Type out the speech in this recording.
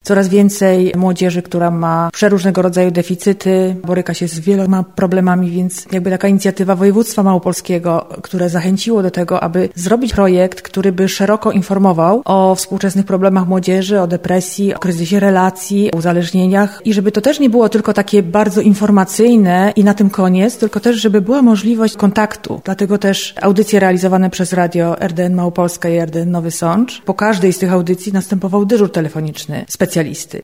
coraz więcej młodzieży, która ma przeróżnego rodzaju deficyty, boryka się z wieloma problemami, więc jakby taka inicjatywa województwa małopolskiego, które zachęciło do tego, aby zrobić projekt, który by szeroko informował o współczesnych problemach młodzieży, o depresji, o kryzysie relacji, o uzależnieniach i żeby to też nie było tylko takie bardzo informacyjne i na tym koniec, tylko też, żeby była możliwość kontaktu. Dlatego też audycje realizowane przez radio RDN Małopolska i RDN Nowy Sącz. Po każdej z tych audycji następował dyżur telefoniczny specjalisty.